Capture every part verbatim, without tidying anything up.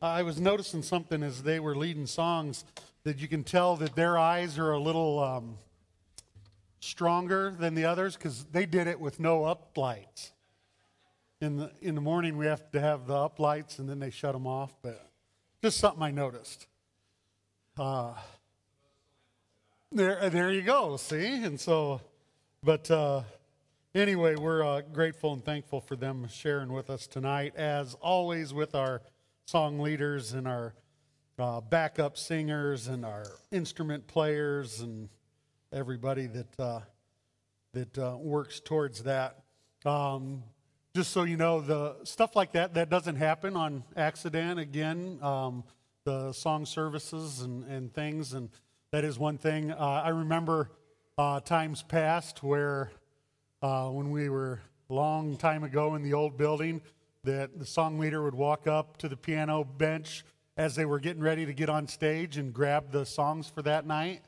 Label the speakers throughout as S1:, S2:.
S1: I was noticing something as they were leading songs that you can tell that their eyes are a little um, stronger than the others because they did it with no up lights. In the in the morning we have to have the up lights and then they shut them off, but just something I noticed. Uh, there, there you go. See, and so, but uh, anyway, we're uh, grateful and thankful for them sharing with us tonight, as always, with our song leaders and our uh, backup singers and our instrument players and everybody that uh, that uh, works towards that. Um, just so you know, the stuff like that that doesn't happen on accident. Again, um, the song services and, and things, and that is one thing. Uh, I remember uh, times past where uh, when we were a long time ago in the old building, that the song leader would walk up to the piano bench as they were getting ready to get on stage and grab the songs for that night.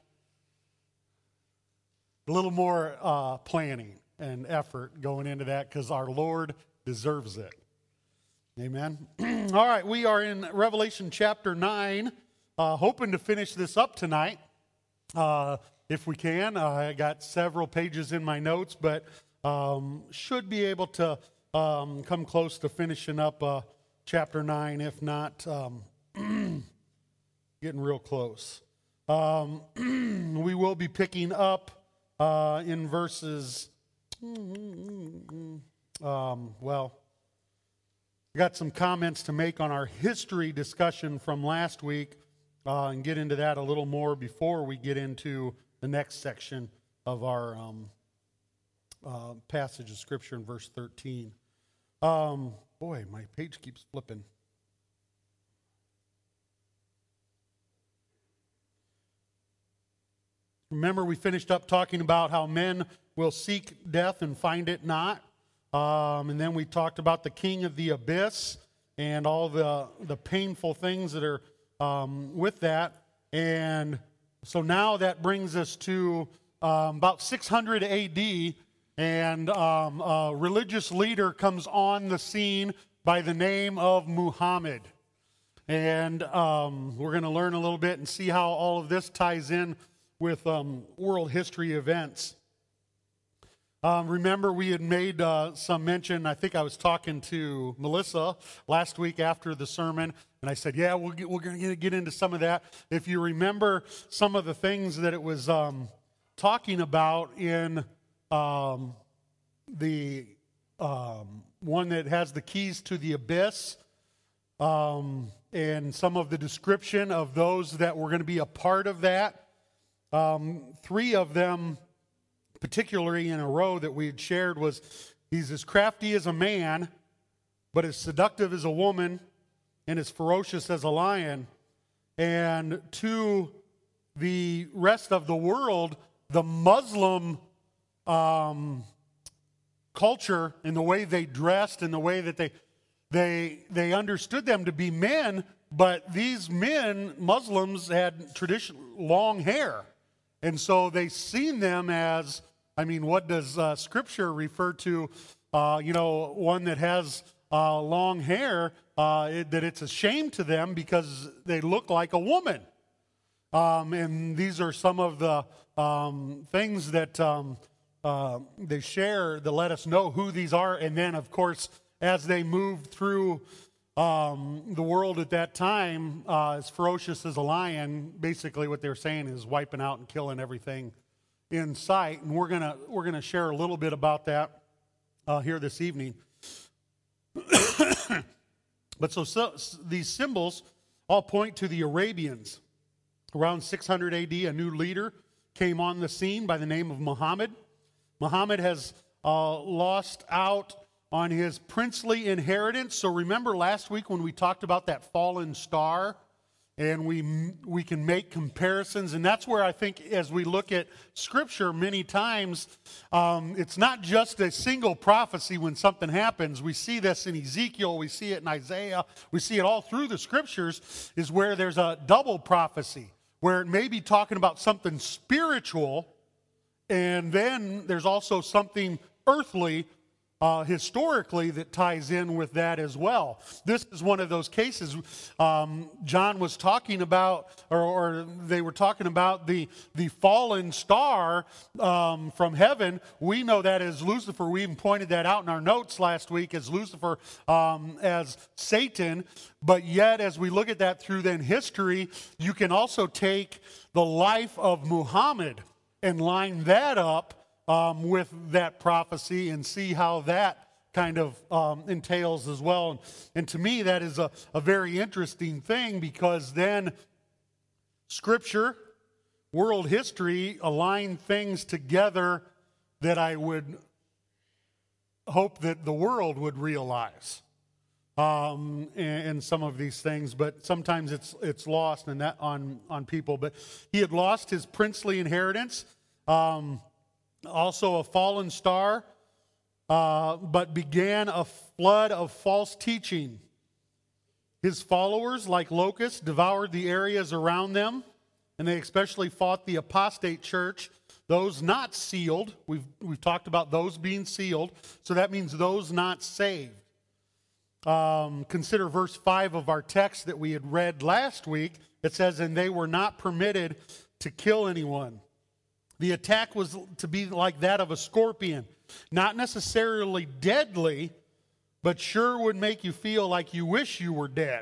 S1: A little more uh, planning and effort going into that because our Lord deserves it. Amen. All right, we are in Revelation chapter nine, uh, hoping to finish this up tonight uh, if we can. Uh, I got several pages in my notes, but um, should be able to um, come close to finishing up uh, chapter nine, if not um, getting real close. Um, we will be picking up uh, in verses, um, well, I got some comments to make on our history discussion from last week uh, and get into that a little more before we get into the next section of our um, uh, passage of Scripture in verse thirteen. Um, boy, my page keeps flipping. Remember, we finished up talking about how men will seek death and find it not. Um, and then we talked about the king of the abyss and all the, the painful things that are um, with that. And so now that brings us to um, about six hundred A D, and um, a religious leader comes on the scene by the name of Muhammad. And um, we're going to learn a little bit and see how all of this ties in with um, world history events. Um, remember, we had made uh, some mention, I think I was talking to Melissa last week after the sermon, and I said, yeah, we'll get, we're going to get into some of that. If you remember some of the things that it was um, talking about in um, the um, one that has the keys to the abyss, um, and some of the description of those that were going to be a part of that, um, three of them particularly in a row that we had shared was he's as crafty as a man, but as seductive as a woman, and as ferocious as a lion. And to the rest of the world, the Muslim um, culture and the way they dressed and the way that they they they understood them to be men, but these men, Muslims, had traditional long hair. And so they seen them as, I mean, what does uh, Scripture refer to? Uh, you know, one that has uh, long hair, uh, it, that it's a shame to them because they look like a woman. Um, and these are some of the um, things that um, uh, they share to let us know who these are. And then, of course, as they moved through Um, the world at that time, uh, as ferocious as a lion, basically what they're saying is wiping out and killing everything in sight. And we're gonna we're gonna share a little bit about that uh, here this evening. But so, so these symbols all point to the Arabians. Around six hundred A D, a new leader came on the scene by the name of Muhammad. Muhammad has uh, lost out on his princely inheritance. So remember last week when we talked about that fallen star, and we we can make comparisons, and that's where I think as we look at Scripture many times, um, it's not just a single prophecy when something happens. We see this in Ezekiel, we see it in Isaiah, we see it all through the Scriptures, is where there's a double prophecy, where it may be talking about something spiritual, and then there's also something earthly uh, historically that ties in with that as well. This is one of those cases. Um, John was talking about, or, or they were talking about the, the fallen star um, from heaven. We know that as Lucifer. We even pointed that out in our notes last week as Lucifer, um, as Satan. But yet, as we look at that through then history, you can also take the life of Muhammad and line that up Um, with that prophecy and see how that kind of um, entails as well. And, and to me, that is a, a very interesting thing, because then Scripture, world history align things together that I would hope that the world would realize um, in, in some of these things. But sometimes it's it's lost in that on, on people. But he had lost his princely inheritance. Um, Also a fallen star, uh, but began a flood of false teaching. His followers, like locusts, devoured the areas around them, and they especially fought the apostate church, those not sealed. We've, we've talked about those being sealed, so that means those not saved. Um, consider verse five of our text that we had read last week. It says, "And they were not permitted to kill anyone." The attack was to be like that of a scorpion, not necessarily deadly, but sure would make you feel like you wish you were dead.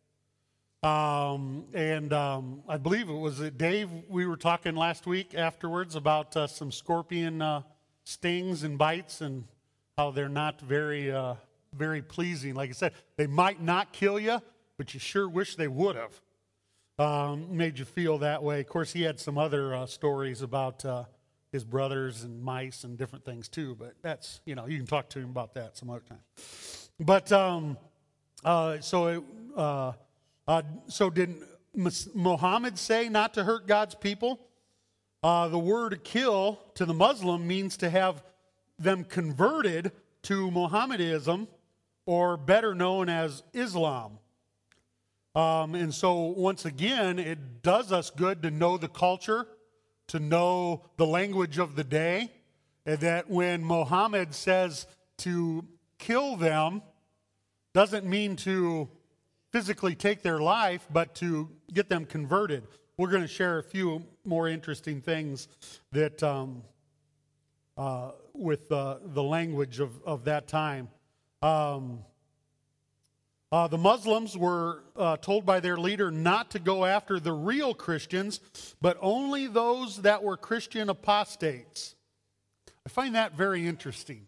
S1: Um, and um, I believe it was Dave, we were talking last week afterwards about uh, some scorpion uh, stings and bites and how they're not very, uh, very pleasing. Like I said, they might not kill you, but you sure wish they would have. Um, made you feel that way. Of course, he had some other uh, stories about uh, his brothers and mice and different things too, but that's, you know, you can talk to him about that some other time. But, um, uh, so, it, uh, uh, so did Muhammad say not to hurt God's people? Uh, the word kill to the Muslim means to have them converted to Mohammedanism, or better known as Islam. Um, and so, once again, it does us good to know the culture, to know the language of the day, and that when Muhammad says to kill them, doesn't mean to physically take their life, but to get them converted. We're going to share a few more interesting things that um, uh, with uh, the language of, of that time. Um, Uh, the Muslims were uh, told by their leader not to go after the real Christians, but only those that were Christian apostates. I find that very interesting.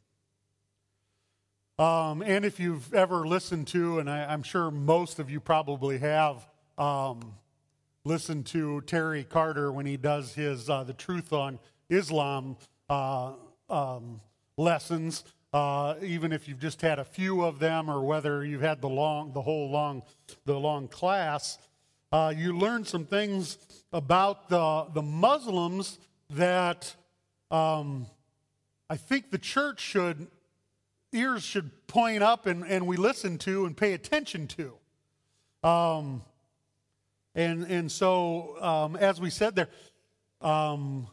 S1: Um, and if you've ever listened to, and I, I'm sure most of you probably have, um, listened to Terry Carter when he does his uh, The Truth on Islam uh, um, lessons, Uh, even if you've just had a few of them, or whether you've had the long, the whole long, the long class, uh, you learn some things about the the Muslims that um, I think the church should ears should point up and, and we listen to and pay attention to. Um, and and so um, as we said there. Um,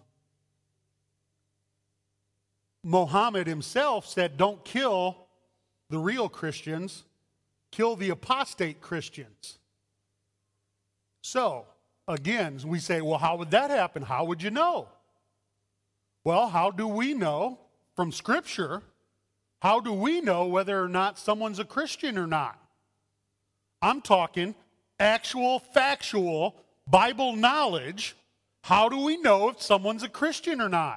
S1: Muhammad himself said, don't kill the real Christians, kill the apostate Christians. So, again, we say, well, how would that happen? How would you know? Well, how do we know from Scripture? How do we know whether or not someone's a Christian or not? I'm talking actual, factual, Bible knowledge. How do we know if someone's a Christian or not?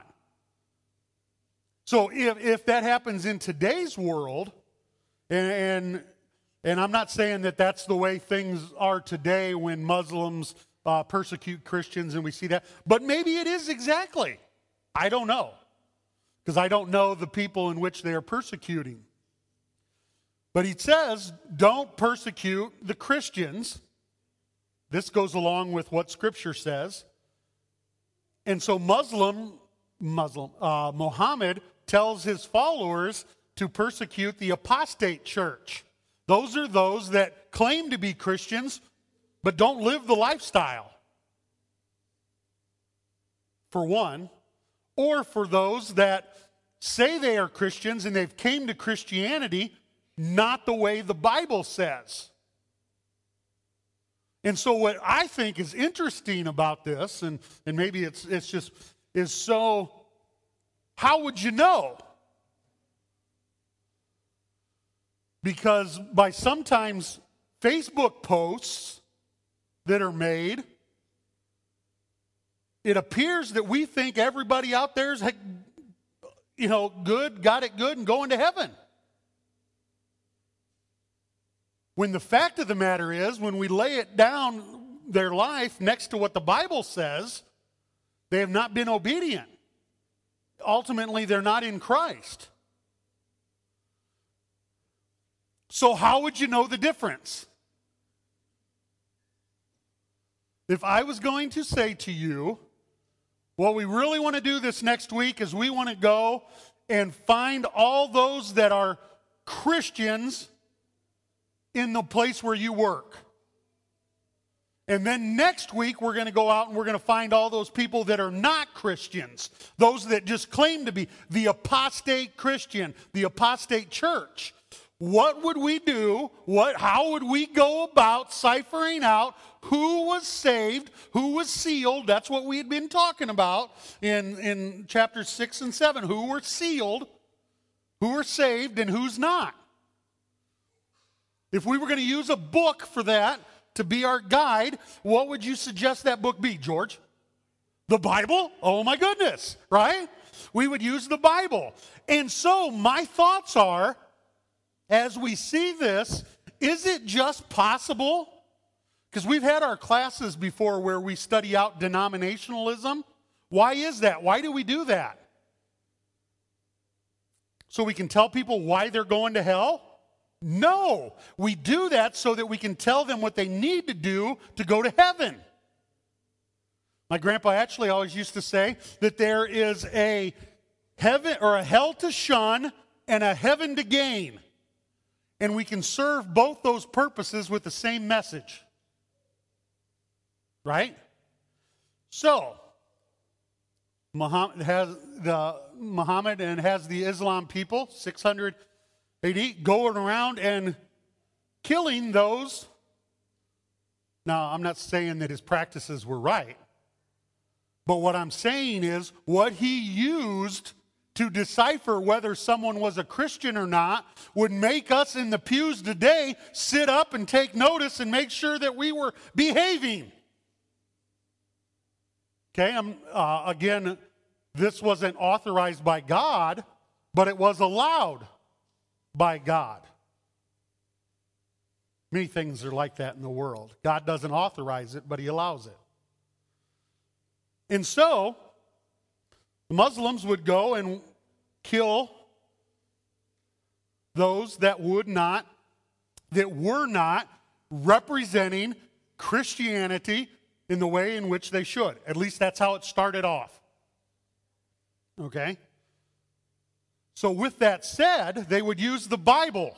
S1: So if, if that happens in today's world, and, and and I'm not saying that that's the way things are today when Muslims uh, persecute Christians and we see that, but maybe it is exactly. I don't know, because I don't know the people in which they are persecuting. But he says, don't persecute the Christians. This goes along with what Scripture says. And so Muslim, Muslim, uh, Muhammad tells his followers to persecute the apostate church. Those are those that claim to be Christians, but don't live the lifestyle, for one. Or for those that say they are Christians and they've came to Christianity not the way the Bible says. And so what I think is interesting about this, and, and maybe it's it's just, is so, how would you know? Because by sometimes Facebook posts that are made, it appears that we think everybody out there is, you know, good, got it good, and going to heaven. When the fact of the matter is, when we lay it down, their life, next to what the Bible says, they have not been obedient. Ultimately, they're not in Christ. So how would you know the difference? If I was going to say to you, what we really want to do this next week is we want to go and find all those that are Christians in the place where you work. And then next week, we're going to go out and we're going to find all those people that are not Christians, those that just claim to be the apostate Christian, the apostate church. What would we do? What, how would we go about ciphering out who was saved, who was sealed? That's what we had been talking about in, in chapters six and seven. Who were sealed, who were saved, and who's not. If we were going to use a book for that to be our guide, what would you suggest that book be, George? The Bible? Oh my goodness, right? We would use the Bible. And so my thoughts are, as we see this, is it just possible? Because we've had our classes before where we study out denominationalism. Why is that? Why do we do that? So we can tell people why they're going to hell? No, we do that so that we can tell them what they need to do to go to heaven. My grandpa actually always used to say that there is a heaven or a hell to shun and a heaven to gain. And we can serve both those purposes with the same message. Right? So, Muhammad has the Muhammad and has the Islam people, six hundred A D, going around and killing those. Now, I'm not saying that his practices were right. But what I'm saying is what he used to decipher whether someone was a Christian or not would make us in the pews today sit up and take notice and make sure that we were behaving. Okay, I'm, uh, again, this wasn't authorized by God, but it was allowed by God. Many things are like that in the world. God doesn't authorize it, but he allows it. And so, the Muslims would go and kill those that would not, that were not representing Christianity in the way in which they should. At least that's how it started off. Okay? So with that said, they would use the Bible.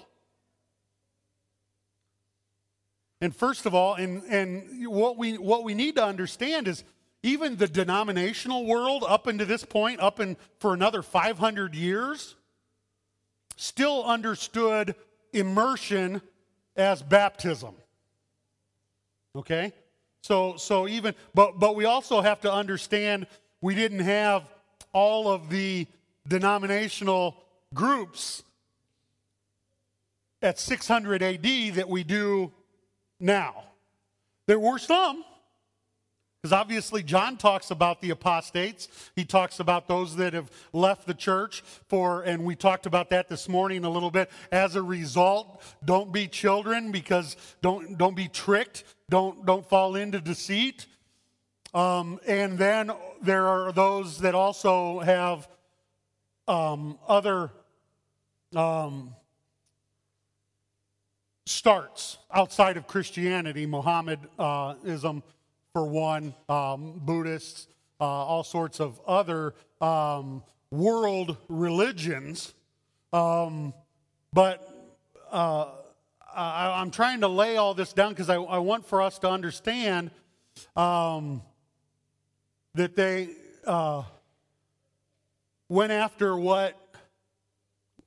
S1: And first of all, and, and what we what we need to understand is even the denominational world up into this point, up in for another five hundred years, still understood immersion as baptism. Okay? So so even but but we also have to understand we didn't have all of the denominational groups at six hundred A D that we do now. There were some, because obviously John talks about the apostates. He talks about those that have left the church for, and we talked about that this morning a little bit. As a result, don't be children, because don't don't be tricked. Don't don't fall into deceit. Um, and then there are those that also have um, other um, starts outside of Christianity, Mohammedanism for one, um, Buddhists, uh, all sorts of other um, world religions. Um, but uh, I, I'm trying to lay all this down because I, I want for us to understand um, that they uh, went after what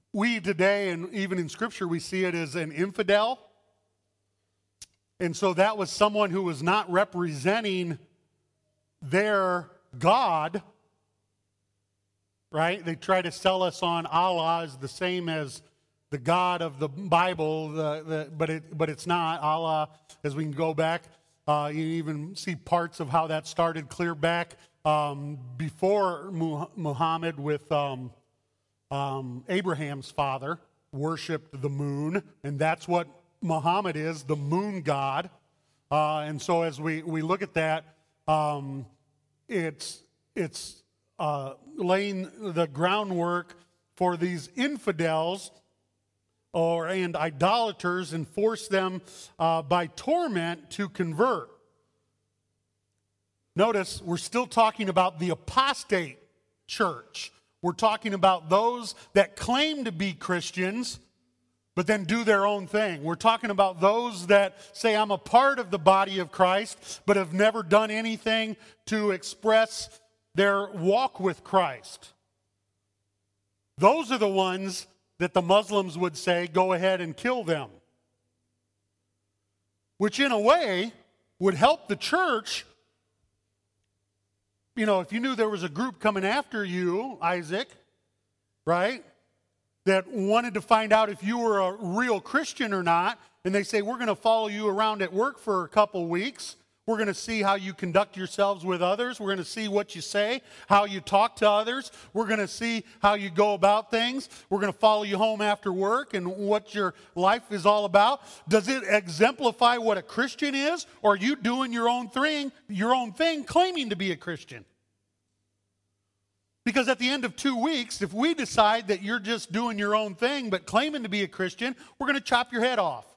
S1: we today, and even in Scripture, we see it as an infidel. And so that was someone who was not representing their God, right? They try to sell us on Allah as the same as the God of the Bible, the, the, but it but it's not. Allah, as we can go back, uh, you even see parts of how that started clear back um, before Muhammad with um, um, Abraham's father worshipped the moon, and that's what Muhammad is, the moon god. Uh, and so as we, we look at that, um, it's it's uh, laying the groundwork for these infidels or and idolaters, and force them uh, by torment to convert. Notice we're still talking about the apostate church. We're talking about those that claim to be Christians but then do their own thing. We're talking about those that say, I'm a part of the body of Christ, but have never done anything to express their walk with Christ. Those are the ones that the Muslims would say, go ahead and kill them. Which in a way would help the church. You know, if you knew there was a group coming after you, Isaac, right, that wanted to find out if you were a real Christian or not, and they say, we're going to follow you around at work for a couple weeks. We're going to see how you conduct yourselves with others. We're going to see what you say, how you talk to others. We're going to see how you go about things. We're going to follow you home after work and what your life is all about. Does it exemplify what a Christian is, or are you doing your own thing, your own thing, claiming to be a Christian? Because at the end of two weeks, if we decide that you're just doing your own thing but claiming to be a Christian, we're going to chop your head off.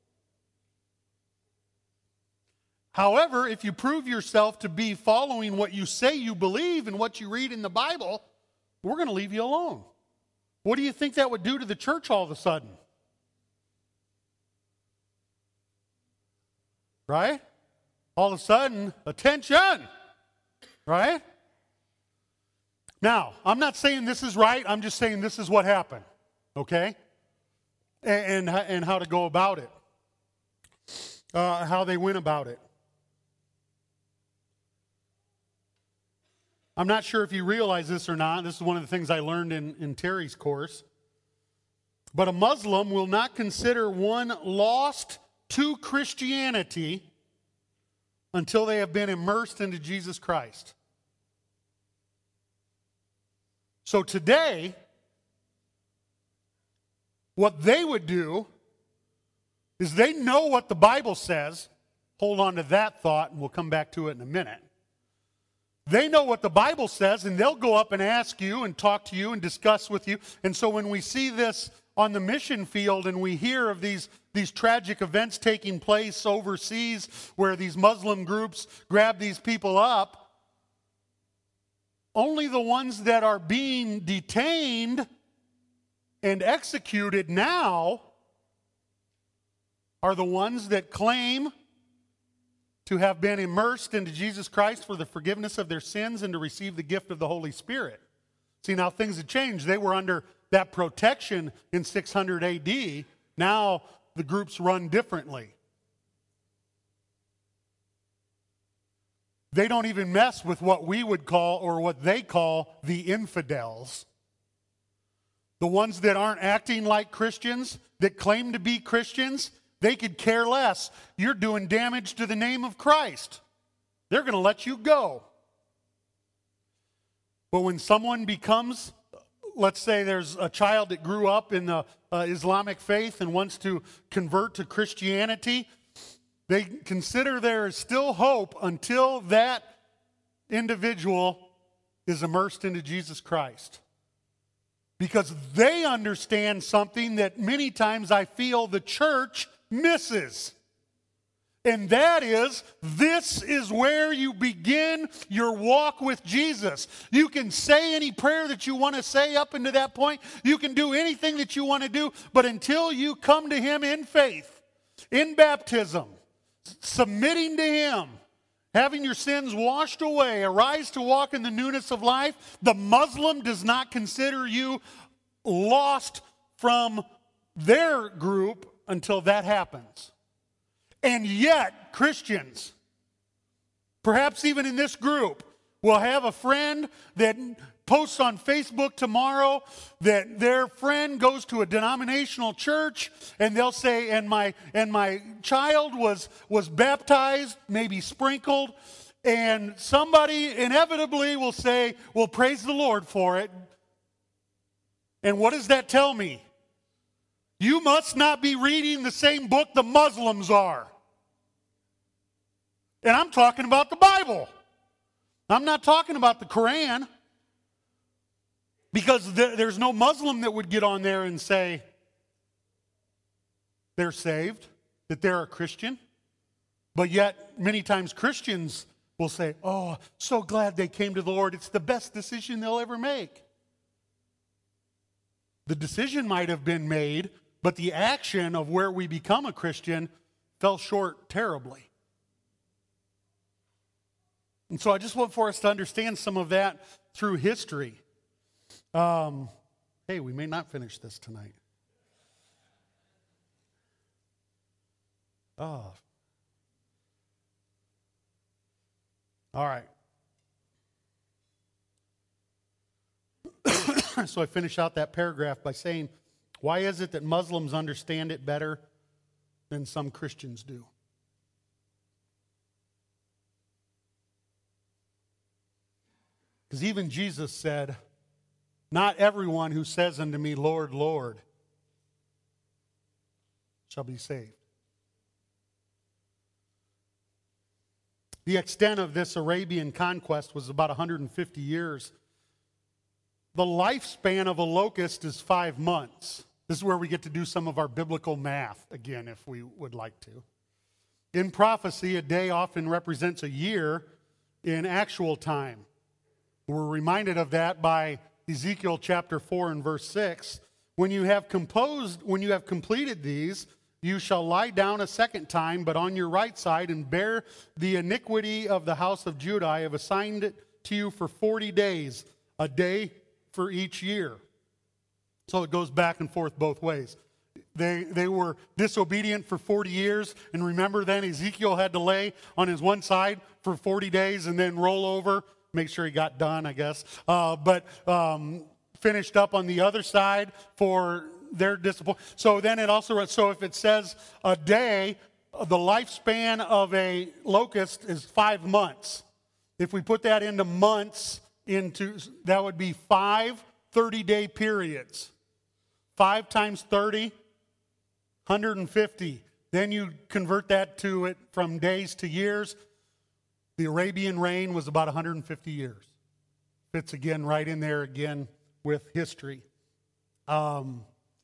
S1: However, if you prove yourself to be following what you say you believe and what you read in the Bible, we're going to leave you alone. What do you think that would do to the church all of a sudden? Right? All of a sudden, attention! Right? Now, I'm not saying this is right. I'm just saying this is what happened. Okay? And, and, and how to go about it. Uh, how they went about it. I'm not sure if you realize this or not. This is one of the things I learned in, in Terry's course. But a Muslim will not consider one lost to Christianity until they have been immersed into Jesus Christ. So today, what they would do is they know what the Bible says. Hold on to that thought, and we'll come back to it in a minute. They know what the Bible says, and they'll go up and ask you and talk to you and discuss with you. And so when we see this on the mission field and we hear of these, these tragic events taking place overseas where these Muslim groups grab these people up, only the ones that are being detained and executed now are the ones that claim to have been immersed into Jesus Christ for the forgiveness of their sins and to receive the gift of the Holy Spirit. See, now things have changed. They were under that protection in six hundred A D. Now the groups run differently. They don't even mess with what we would call, or what they call, the infidels. The ones that aren't acting like Christians, that claim to be Christians, they could care less. You're doing damage to the name of Christ. They're going to let you go. But when someone becomes, let's say there's a child that grew up in the uh, Islamic faith and wants to convert to Christianity, they consider there is still hope until that individual is immersed into Jesus Christ. Because they understand something that many times I feel the church misses. And that is, this is where you begin your walk with Jesus. You can say any prayer that you want to say up until that point. You can do anything that you want to do. But until you come to Him in faith, in baptism, submitting to Him, having your sins washed away, arise to walk in the newness of life, the Muslim does not consider you lost from their group until that happens. And yet, Christians, perhaps even in this group, will have a friend that posts on Facebook tomorrow that their friend goes to a denominational church, and they'll say, and my and my child was was baptized, maybe sprinkled, and somebody inevitably will say, well, praise the Lord for it. And what does that tell me? You must not be reading the same book the Muslims are. And I'm talking about the Bible. I'm not talking about the Quran. Because th- there's no Muslim that would get on there and say they're saved, that they're a Christian. But yet, many times Christians will say, oh, so glad they came to the Lord. It's the best decision they'll ever make. The decision might have been made, but the action of where we become a Christian fell short terribly. And so I just want for us to understand some of that through history. Um, hey, we may not finish this tonight. Oh. All right. So I finish out that paragraph by saying, why is it that Muslims understand it better than some Christians do? Because even Jesus said, not everyone who says unto me, Lord, Lord, shall be saved. The extent of this Arabian conquest was about one hundred fifty years. The lifespan of a locust is five months. This is where we get to do some of our biblical math again, if we would like to. In prophecy, a day often represents a year in actual time. We're reminded of that by Ezekiel chapter four and verse six. When you have composed, when you have completed these, you shall lie down a second time, but on your right side, and bear the iniquity of the house of Judah. I have assigned it to you for forty days, a day for each year. So it goes back and forth both ways. They, they were disobedient for forty years, and remember then Ezekiel had to lay on his one side for forty days and then roll over, make sure he got done, I guess, uh, but um, finished up on the other side for their disappointment. So then it also, so if it says a day, the lifespan of a locust is five months. If we put that into months, into that would be five thirty-day periods. Five times thirty, one hundred fifty. Then you convert that to it from days to years. The Arabian reign was about one hundred fifty years. Fits again right in there again with history. Um,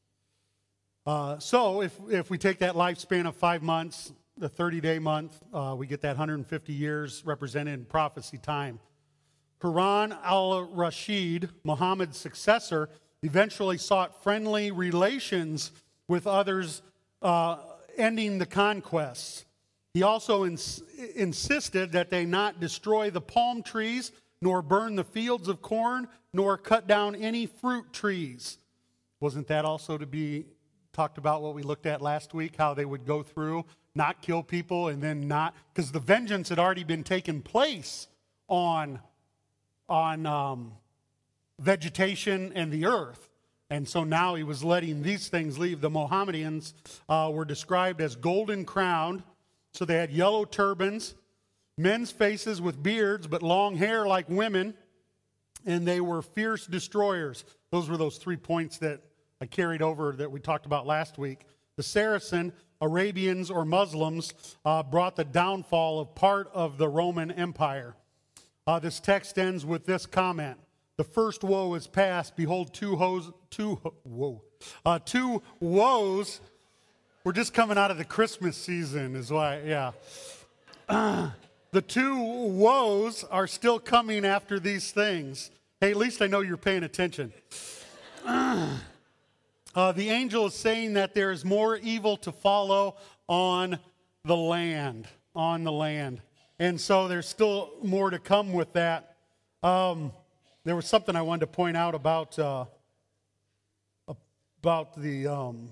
S1: uh, so if, if we take that lifespan of five months, the thirty-day month, uh, we get that one hundred fifty years represented in prophecy time. Harun al-Rashid, Muhammad's successor, eventually sought friendly relations with others, uh, ending the conquests. He also ins- insisted that they not destroy the palm trees, nor burn the fields of corn, nor cut down any fruit trees. Wasn't that also to be talked about what we looked at last week, how they would go through, not kill people, and then not, because the vengeance had already been taken place on, on um, vegetation and the earth. And so now he was letting these things leave. The Mohammedans uh, were described as golden crowned. So they had yellow turbans, men's faces with beards, but long hair like women, and they were fierce destroyers. Those were those three points that I carried over that we talked about last week. The Saracen, Arabians, or Muslims uh, brought the downfall of part of the Roman Empire. Uh, this text ends with this comment. The first woe is past. Behold, two, hoes, two, whoa, uh, two woes. We're just coming out of the Christmas season is why, yeah. Uh, the two woes are still coming after these things. Hey, at least I know you're paying attention. Uh, uh, the angel is saying that there is more evil to follow on the land, on the land. And so there's still more to come with that. Um, there was something I wanted to point out about uh, a about the, um,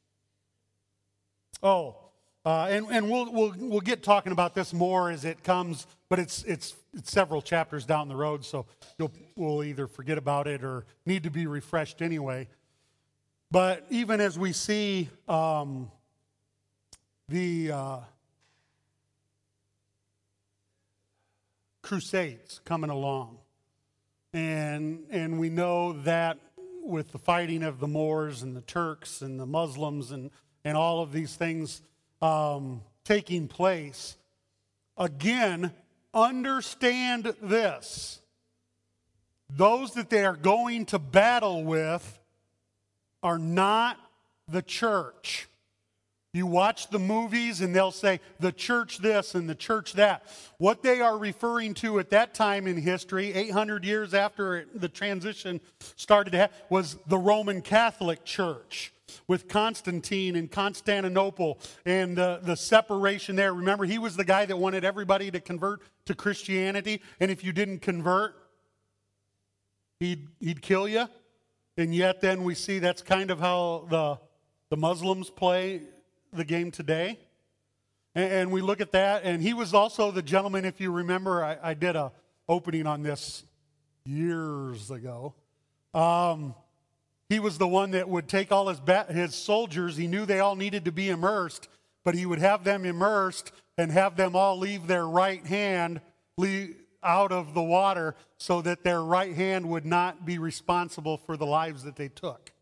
S1: oh, uh, and, and we'll, we'll, we'll get talking about this more as it comes, but it's, it's, it's several chapters down the road, so you'll, we'll either forget about it or need to be refreshed anyway. But even as we see um, the uh, Crusades coming along, and and we know that with the fighting of the Moors and the Turks and the Muslims and, and all of these things um, taking place, again, understand this. Those that they are going to battle with are not the church. You watch the movies and they'll say the church this and the church that. What they are referring to at that time in history, eight hundred years after the transition started to happen, was the Roman Catholic Church with Constantine and Constantinople and the, the separation there. Remember, he was the guy that wanted everybody to convert to Christianity, and if you didn't convert, he'd, he'd kill you. And yet then we see that's kind of how the, the Muslims play the game today. And, and we look at that, and he was also the gentleman, if you remember, I, I did a opening on this years ago. Um, he was the one that would take all his, ba- his soldiers, he knew they all needed to be immersed, but he would have them immersed and have them all leave their right hand leave out of the water so that their right hand would not be responsible for the lives that they took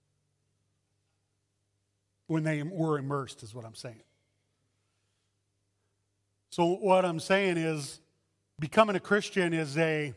S1: when they were immersed, is what I'm saying. So what I'm saying is, becoming a Christian is a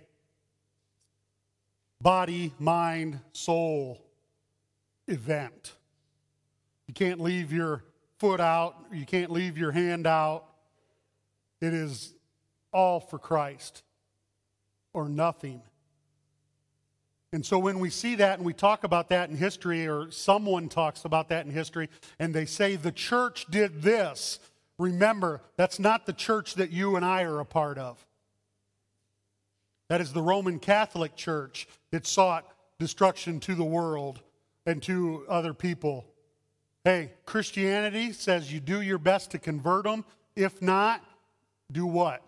S1: body, mind, soul event. You can't leave your foot out. You can't leave your hand out. It is all for Christ or nothing. And so when we see that and we talk about that in history, or someone talks about that in history, and they say the church did this, remember, that's not the church that you and I are a part of. That is the Roman Catholic Church that sought destruction to the world and to other people. Hey, Christianity says you do your best to convert them. If not, do what?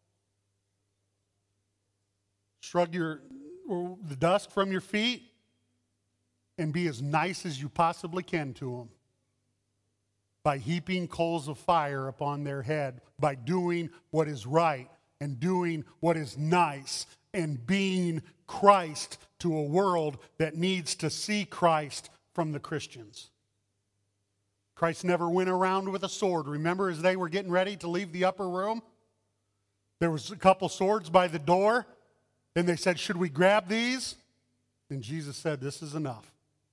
S1: Shrug your the dust from your feet and be as nice as you possibly can to them by heaping coals of fire upon their head, by doing what is right and doing what is nice and being Christ to a world that needs to see Christ from the Christians. Christ never went around with a sword. Remember, as they were getting ready to leave the upper room, there was a couple swords by the door. And they said, should we grab these? And Jesus said, this is enough.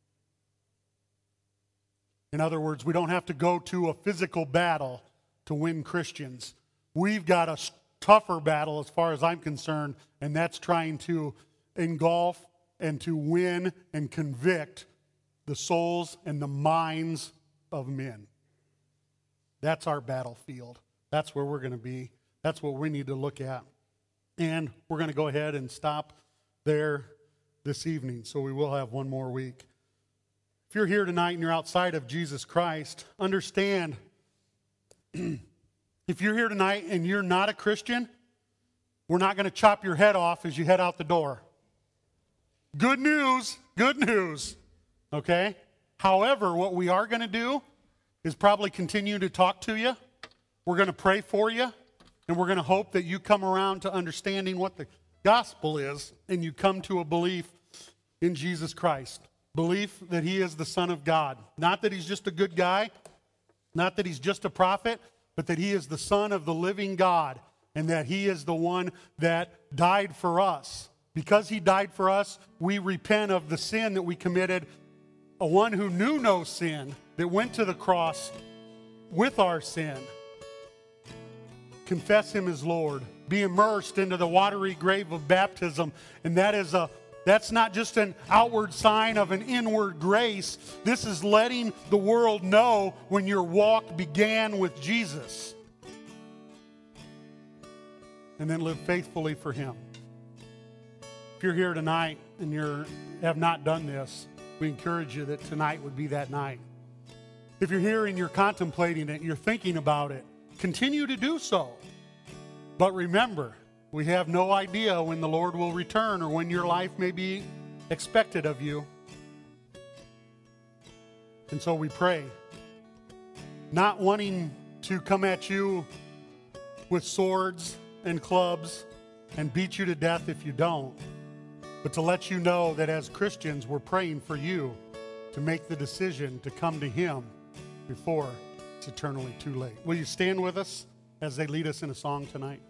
S1: In other words, we don't have to go to a physical battle to win Christians. We've got a tougher battle as far as I'm concerned, and that's trying to engulf and to win and convict the souls and the minds of men. That's our battlefield. That's where we're going to be. That's what we need to look at. And we're going to go ahead and stop there this evening, so we will have one more week. If you're here tonight and you're outside of Jesus Christ, understand, if you're here tonight and you're not a Christian, we're not going to chop your head off as you head out the door. Good news, good news, okay? However, what we are going to do is probably continue to talk to you. We're going to pray for you. And we're going to hope that you come around to understanding what the gospel is and you come to a belief in Jesus Christ. Belief that he is the Son of God. Not that he's just a good guy, not that he's just a prophet, but that he is the Son of the living God and that he is the one that died for us. Because he died for us, we repent of the sin that we committed. A one who knew no sin, that went to the cross with our sin. Confess him as Lord. Be immersed into the watery grave of baptism. And that is a that's not just an outward sign of an inward grace. This is letting the world know when your walk began with Jesus. And then live faithfully for him. If you're here tonight and you have not done this, we encourage you that tonight would be that night. If you're here and you're contemplating it, you're thinking about it, continue to do so. But remember, we have no idea when the Lord will return or when your life may be expected of you. And so we pray, not wanting to come at you with swords and clubs and beat you to death if you don't, but to let you know that as Christians, we're praying for you to make the decision to come to Him before it's eternally too late. Will you stand with us as they lead us in a song tonight?